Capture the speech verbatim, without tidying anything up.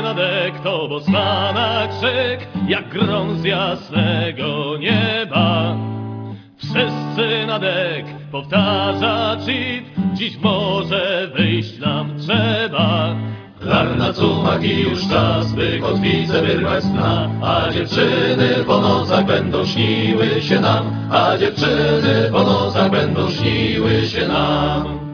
na dek, to Bosmana krzyk, jak grom z jasnego nieba. Wszyscy na dek, powtarza chief, dziś w morze wyjść nam trzeba. Larna cumaki już czas, by kotwicę wyrwać z dna, a dziewczyny po nocach będą śniły się nam, a dziewczyny po nocach będą śniły się nam.